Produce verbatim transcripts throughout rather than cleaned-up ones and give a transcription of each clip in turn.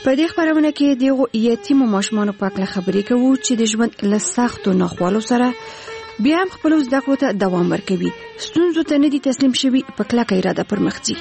په دې خبرونه کې دغه یتیم ماشومان په اړه خبرې کوو چې د ژوند له سختو ناخوالو سره بیا هم خپل زده کړو ته دوام ورکوي، ستونزو ته نه دي تسلیم شوي، په کلکه اراده پر مخ ځي.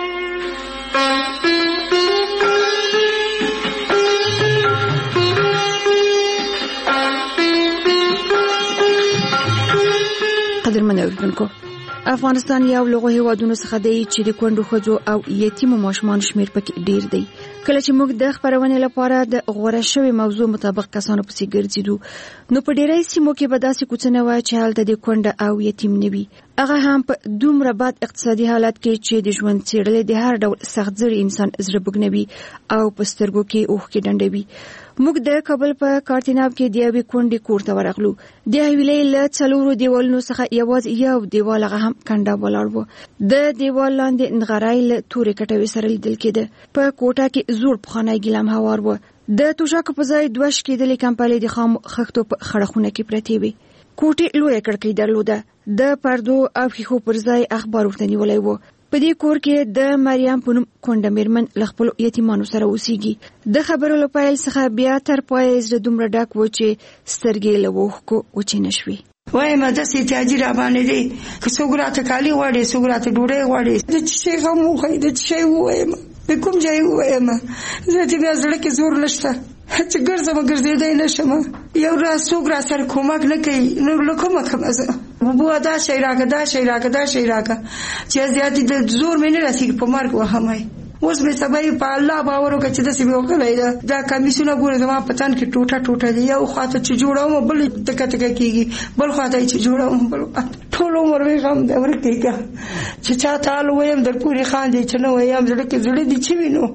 قدرمن اوریدونکو، افغانستان یو له هیوادونو څخه دی چې د کونډو ښځو او یتیمو ماشومانو شمیر پکې ډیر دی. کله چې موږ د خبرونې لپاره د غوړه شوی موضوع مطابق کسانو پسې ګرځېدو، نو په ډیری سیمو کې به داسې کوڅه وه چې هلته د کونډه او یتیم نه وي، هغه هم په دومره بد اقتصادي حالت کې چې د ژوند څېړلې د هر ډول سختزړي انسان زړه بوږنوي او په سترګو کې اوښکې ډنډوي. موږ د کابل په کارتیناب کې د یوې کونډې کور ته ورغلو. د حویلۍ له څلورو دیوالونو څخه یوازې یو دیوال هغه هم کنډه ولاړ و. د دیوال لاندې نغری له تورې کټوۍ سره لیدل کېده. په کوټه کې زوړ پخوانی ګیلم هوار و. د توشکو په ځای دوه شکېدلې کمپلې د خامو خښتو په خړه خونه کې پرتې وې. کوټې لویه کړکۍ درلوده. د پردو او ښیښو پر ځای اخبار ورته نیولی و. په دې کور کې د مریم په نوم کونډه میرمن له خپلو یتیمانو سره اوسېږي. د خبرو له پیل څخه بیا تر پایه زړه دومره ډک و چې سترګې له اوښکو وچې نه شوې. وایم داسې احتیاجي را باندې دی، که څوک راته کالي غواړي، څوک راته ډوډۍ غواړي، د څه شي غم وښایي، د څه شی ووایم، د کوم ځای ووایم. زه چې بیا زړه کې زور نشته چې ګرځم ګرځېدی نه شم. یو راز څوک را سره کومک نه کوي، نو له کومه کومه زه بوبوه دا شی راکړه دا شی راکړه دا شی راکړه چې زیاتې د زور مې نه رسېږي، په مرګ وهمی. اوس مې سبا په الله باور وکړه چې داسې مې وکړی ده. دا کمیسونه ګوره زما په تن کې ټوټه ټوټه دي، یو خواته چې جوړوم بل تکه تکه کېږي، بل خواته چې جوړوم بل خواته. ټول عمر مې غم دی ورکېږه چې چا ته حال ووایم در پورې خاندي، چې نه وایم زړه کې زړه دي چې وینو.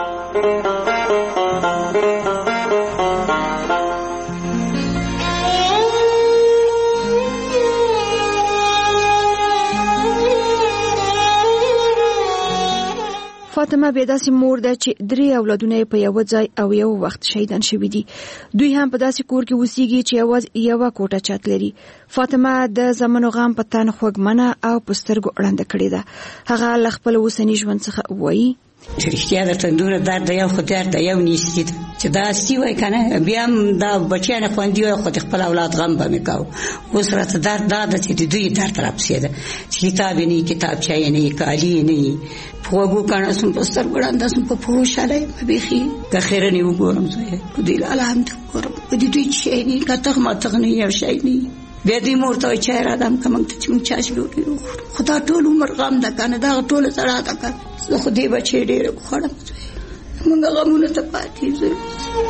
فاطمه بیا داسې مور ده چې درې اولادونه په یو ځای او یو وخت شهیدان شوي دي. دوی هم په داسې کور کې اوسېږي چې یوازې یوه کوټه چت لري. فاطمه د زمنو غم په تن خوږمنه او په سترګو ړنده کړې ده. هغه له خپل اوسني ژوند څخه وایي چې رښتیا درته دومره درد د یو خو درد د یو نیستي ده چې داسې وای که نه، بیا هم دا بچیانې خوندي وای، خو د خپل اولاد غم به مې کوو. اوس راته درد دا ده چې د دوی درد راپسې ده چې کتاب یې نه وي، کتابچه یې نه وي، کالي یې نه وي، په غوږو کاڼه سوم، په سترګو ړنده سوم، په پښو شلی یم. بیخي که خیرنې وګورم زویه، که دوی الحمد وګورم، که د دوی شی نه وي، که تغ ماتغ نه وي، یو شی نه وي. بیا دوی مور ته وایي چای رادم که موږ ته چې موږ چاش ډوډۍ وخورو. خو دا ټول عمر غم ده که نه، دغه ټوله زړه ده که نه. زه خو دې بچې ډېره وخوړم زویه، موږ غمونو ته پاتې زویه.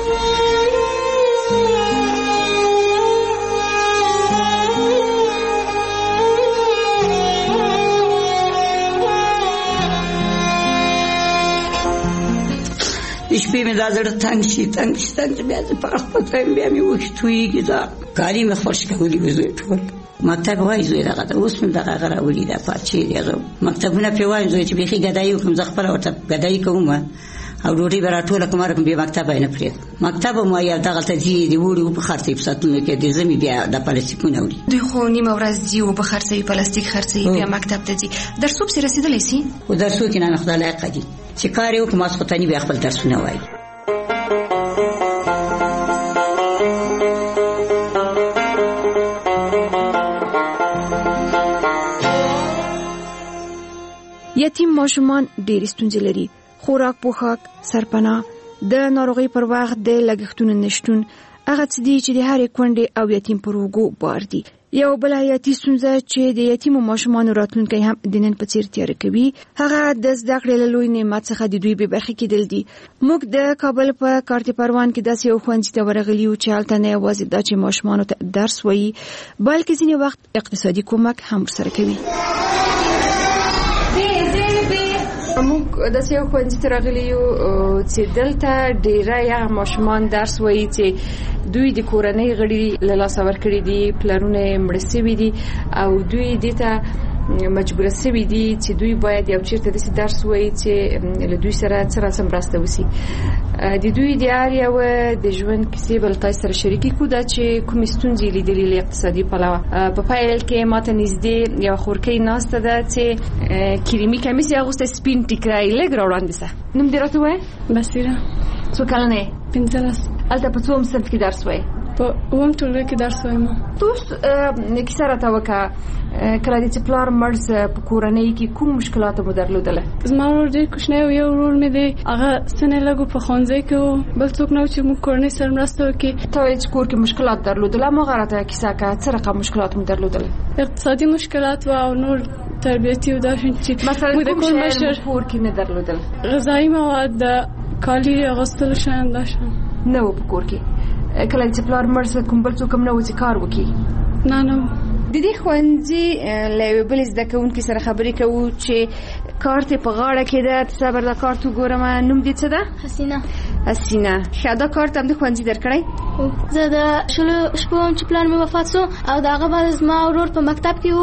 د شپې مې دا زړه تنګ شي تنګ شي تنګ شي، بیا زه په خپل ځایم بیا مې اوښکې تویېږي. دا کالي مې خوش کولي وي زوی ټول. مکتب وایي زوی دغه ده، اوس مې دغه هغه راولي دا پارچې دي هغه مکتبونه پرې وایم زوی چې بیخي ګدایي وکړم، زه خپله ورته ګدایي کوم او ډوډۍ به راټوله کړم، هر کوم بیا مکتبه یې نه پرېږدم. مکتب هم وایي دغلته ځي د وړي اوبه خرڅوي په ساعتونو کې، د ژمي بیا د پلاستیکونه وړي. دوی خو نیمه ورځ ځي اوبه خرڅوي، پلاستیک خرڅوي، بیا مکتب ته ځي. درسو پسې رسېدلی سي؟ خو درسو کې نه خدای لایقه دي چې کار یې وکړو، ماسخوتني بیا خپل درسونه وایي. یتیم ماشومان ډېرې ستونزې لري. خوراک، پوښاک، سرپناه، د ناروغۍ پر وخت د لګښتونو نشتون، هغه څه دي چې د هرې کونډې او یتیم پر اوږو بار دي. یو بل حیاتي ستونزه چې د یتیمو ماشومانو راتلونکی هم د نن په څېر تیاره کوي، هغه د زده کړې له لوی نعمت څخه د دوی بې برخې کېدل دي. موږ د کابل په کارت پروان کې داسې یو ښوونځي ته ورغلي یو چې هلته نه یوازې دا چې ماشومانو ته درس وایي، بلکې ځینې وخت اقتصادي کومک هم ورسره کوي. موږ داسې یو ښوونځي ته راغلي یو چې دلته ډېری هغه ماشومان درس وایي چې دوی د کورنۍ غړي له لاسه ورکړي دي، پلرونه یې مړه سوي دي او دوی دې ته مجبور سوي دي چې دوی باید یو چیرته د درس وایي چې له دوی سره سره سم راسته وسی د دوی د اړیو د ژوند کیسې بل تاسو سره شریکي کو دا چې کوم ستونزې لیدلې له اقتصادي پلوه په پایل کې ماته نږدې یو خورکې ناسته ده چې کریمي کمیس اغوسته سپین ټیکرای لګ راوړاندې سه نوم دې راته وای بصیره څو کلنه پنځلس الته په څوم صنف کې درس وای په اوم ټولګي کې درس وایم تاسو کیسه راته وکړه کله چې پلار مرز په کورنۍ کې کوم مشکلات مو درلودل زما ورور ډېر کوچنی و یو ورور مې دی هغه سنې لګو په ښوونځي کې و بل څوک نه و چې موږ کورنۍ سره مرسته وکړي ته چې کور کې مشکلات درلودل ما غواړم کیسه کا څه رقم مشکلات مو درلودل اقتصادي مشکلات و او نور تربیتي و دا چې مثلا کوم شی کور کې نه درلودل غذایی مواد د کالي اغوستلو شیان دا شیان نه و په کور کې کله چې پلار مرز کوم بل څوک نه و چې کار وکړي نه نه د دې خوندې له بل زده کوونکي سره خبرې کوو چې کار ته په غاړه کې ده صبر دا کار تو ګورم نوم دې څه ده حسینه حسینه شاده کار ته د خوندې درکړی زه د شلو شپو چې پلان مې وفات شو او داغه بعد زما ورور په مکتب کې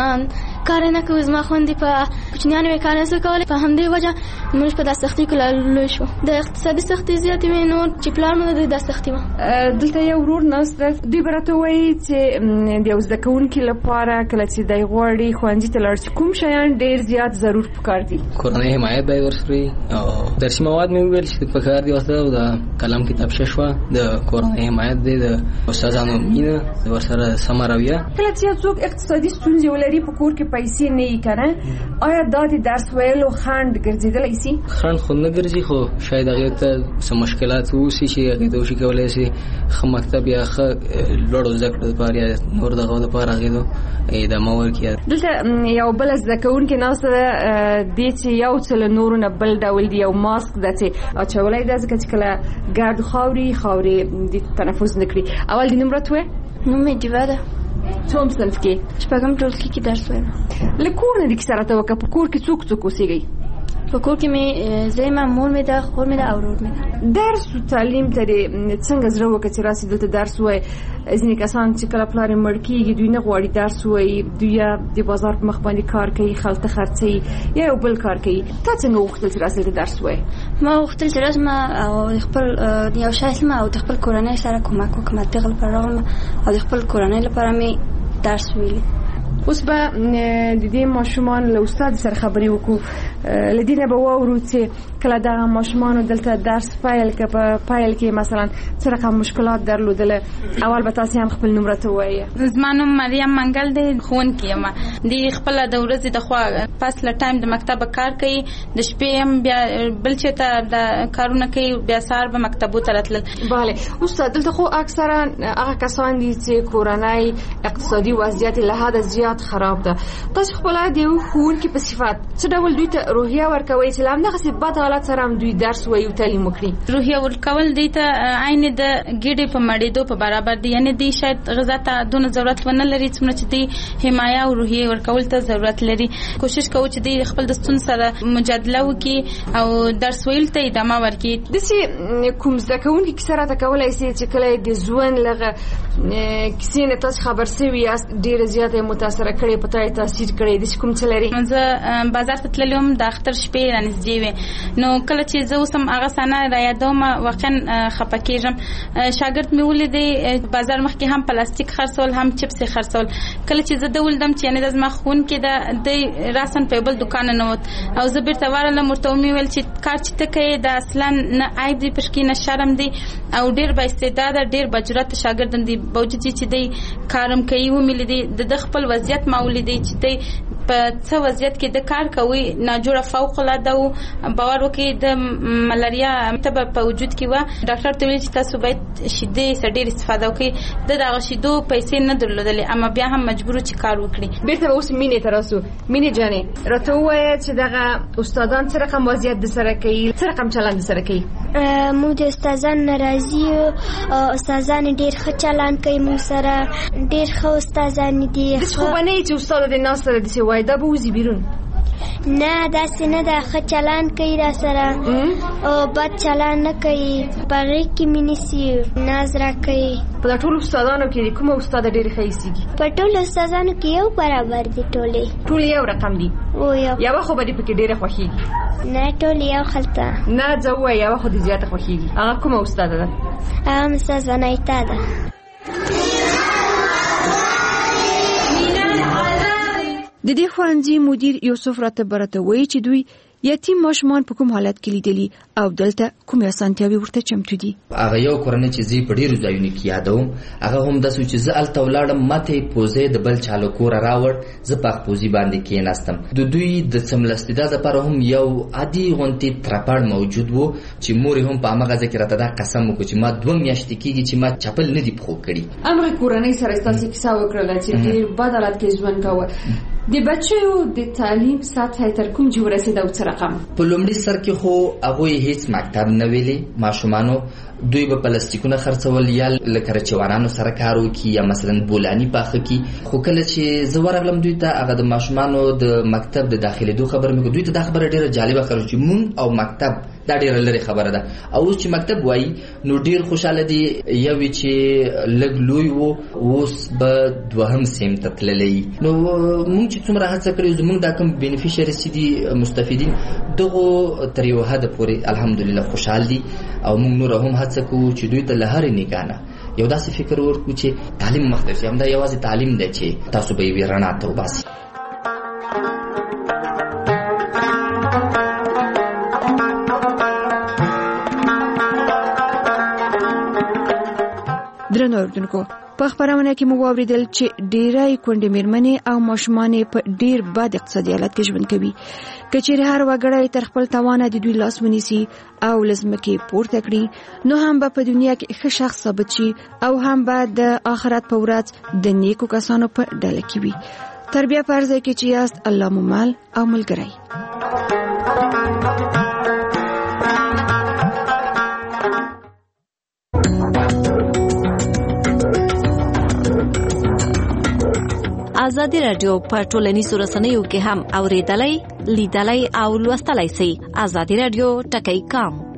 و کار نه کوي زما خوندې په کوچنیانو یې کار نه کولای په همدې وجه موږ په داسې سختي کې لوی شو د اقتصادي سختي زیاتې وې نو چې پلان مې د سختي و دلته یو ورور ناست دوی برته وایي چې د یو زده کوونکي لپاره کله چې دی غواړي ښوونځي ته لاړ شي کوم شیان ډېر زیات ضرور پکار دي کورنۍ حمایت باید ورسره او درسي مواد مې ویل چې پکار دي واسطه او د قلم کتاب ششوا د کورنۍ حمایت دی د استادانو مینه ورسره سم رویه کله چې څوک اقتصادي ستونزې ولري په کور کې پیسې نه یې کنه آیا د درس ویلو خند ګرځیدلی سي خند خو نه ګرځي خو شاید هغه ته څه مشکلات ووسی چې هغه د وشي کولای شي خو مکتب یا خ لوړو زده کړو لپاره یا نور دغه لپاره غیدو ادامه ورکړي دلته یو بل زده کوونکی ناسته د چې یو څل نورو نه بل ډول دی یو ماسک د چې اچولای د ځکه چې کله ګرد خاوري خاوري د تنفس نکړي اول د نمبر توه نوم مې دیوا ده څوم صنف کې شپږم ټولګي کې درس وایم لکور نه د کیسه راته وکړه په کور کې څوک څوک اوسېږي په کور کې مې زما مور مې ده خور مې ده او ورور مې ده درس او تعلیم ته څنګه زړه وکړه چې راسي دلته درس وای ځینې کسان چې کله پلار مړ کېږي دوی نه غواړي درس وای دوی د بازار په مخ باندې کار کوي خلک خرڅي یا یو بل کار کوي تا څنګه وغوښتل چې راسي درس وای ما وغوښتل چې راسم او خپل یو شای ما او د خپل کورنۍ سره کومک وکړم ته خپل پروګرام او د خپل کورنۍ لپاره مې درس ویلي اوس به د دې ماشومان له استاد سره خبرې وکړو لدینه به واورو چې کله دا ماشومان دلته درس فایل کې په فایل کې مثلا څه رقم مشکلات درلودل اول به تاسو هم خپل نمبر ته وایي زمانو مریم منګل د خون کېما د خپل د ورځې د خوا فاصله ټایم د مکتب کار کوي د شپې هم بیا بل چې ته د کارونه کوي بیا سار به مکتبو ته راتلل bale استاد دلته خو اکثرا هغه کسان دي چې کورنۍ اقتصادي وضعیت له حد زیات خراب ده تاسو خپل د یو خون کې په صفات څه ډول دوی ته روحیه ورکوي چې لامل غسی بد حالت سره هم دوی درس وایي او تعلیم وکړي روحیه ورکول دی ته عین د ګډې په مړېدو په برابر دی یعنی دی شاید غذا ته دونه ضرورت ونه لري چې چې دی حمایه او روحیه ورکول ته ضرورت لري کوشش کوو چې دی خپل د ستون سره مجادله وکړي او درس ویل ته ادامه ورکړي د سي کوم ځکهونکي کسره ته کولای شي چې کله د ځوان لغه کسي نه تاسو خبر سوي ډیر زیاته متاثر کړي پتاي تاثیر کړي د کوم څه لري زه بازار ته تللم د اختر شپې رانځدې وې نو کله چې زه اوسم هغه سنه را یادوم واقعا خپکیږم شاګرد مې ولیدې بازار مخکې هم پلاستیک خرڅول هم چپس خرڅول کله چې زه د ولدم چې نه زما خون کې د راسن په بل دکان نه وت او زه بیرته ورله مرته مې ویل چې کار چې ته کوي د اصلا نه عیب دی پښکې نه شرم دی او ډیر با استعداد ډیر بجرات شاګردان دی باوجود چې دی کارم کوي و مې لیدې د خپل وضعیت معمولی دی چې دی په څه وضعیت کې د کار کوي ناجوړه فوق العاده او باور وکړي د ملاریا تبه په وجود کې و ډاکټر ته ویل چې تاسو باید شیدې سړي استفاده وکړي د دغه شیدو پیسې نه درلودلې اما بیا هم مجبور چې کار وکړي بیرته اوس مینې تراسو مینې جانې راته وایي چې دغه استادان څه رقم وضعیت د سره کوي څه رقم چلند سره کوي موږ د استادان ناراضي او استادان ډیر ښه چلند کوي موږ سره ډیر ښه استادان دي د خو باندې چې استاد د ناس سره د سی وای دا به وزي بیرون نه داسې نه ده، ښه چلان کوي را سره او بد چلان نه کوي، په غېږ کې مې نیسي، ناز راکوي. په دا ټولو استادانو کې کومه استاده ډېرې ښه ایسېږي؟ په ټولو استادانو کې یو برابر دي، ټولې ټول یو رقم دي. او یو یوه خو به دې پکې ډېره خوښېږي؟ نه ټول یو خلته. نه زه ووایه یوه خو دې زیاته خوښېږي، هغه کومه استاده ده؟ هغه استاد ونایتا ده. د دې ښوونځي مدیر یوسف راته برته وایي چې دوی یتیم ماشومان په کوم حالت کې لیدلي او دلته کومې اسانتیاوې ورته چمتو دي. هغه یو کورنۍ چې زه په ډېرو ځایونو کې یادوم، هغه هم داسې چې زه هلته ولاړم، ماته پوزې د بل چا له کوره راوړ، زه په پوزې باندې کېناستم. د دوی د څملستېدا دپاره هم یو عادي غوندې ترپړ موجود و چې مور هم په همغه ځای کې راته دا قسم وکړو چې ما دوه میاشتې کېږي چې ما چپل نه دي پښو کړي. همغې کورنۍ سره ستاسې کیسه وکړله چې ډېر بد حالت کې ژوند کوه. د بچیو د تعلیم سطح تر کوم چې ورسېده او څه رقم؟ په لومړي سر کې خو هغوی هیڅ مکتب نه ویلې، ماشومانو دوی به پلاستیکونه خرڅول یا لکه رچوانانو سره کار وکړي یا مثلا بولاني پاخه کړي. خو کله چې زه ورغلم دوی ته، هغه د ماشومانو د مکتب د داخلېدو خبر مې کړ. دوی ته دا خبره ډېره جالبه ښکاري چې مونږ او مکتب دا ډېره لرې خبره ده. او اوس چې مکتب وایي نو ډېر خوشحاله دي. یوې چې لږ لوی و اوس به دوهم سیم ته تللی. نو مونږ چې څومره هڅه کړې زمونږ دا کوم بینیفیشریز چې دي مستفیدین دغو تر یو حده پورې الحمدلله خوشحال دي. او مونږ نور هم هڅه کوو چې دوی ته له هرې نګاه نه یو داسې فکر ورکړو چې تعلیم مخته شي. همدا یوازې تعلیم دی چې تاسو به یوې رڼا ته وباسي. درنو اوریدونکو، په خبرونه کې مو واوریدل چې ډیری کونډې میرمنې او ماشومان په ډیر بد اقتصادي حالت کې ژوند کوي. کچېرې هر وګړی تر خپل توانه د دوی لاس ونیسي او لزمکې پورته کړي، نو هم به په دنیا کې ښه شخص ثابت شي او هم به د آخرت په ورځ د نیکو کسانو په ډله کې وي. تر بیا په هر ځای کې چې یاست، الله مو مل او ملګری. ازادي رادیو په ټولنیزو رسنیو کې هم اوریدلای، لیدلای او لوستلای شئ. ازادي رادیو ټکی کام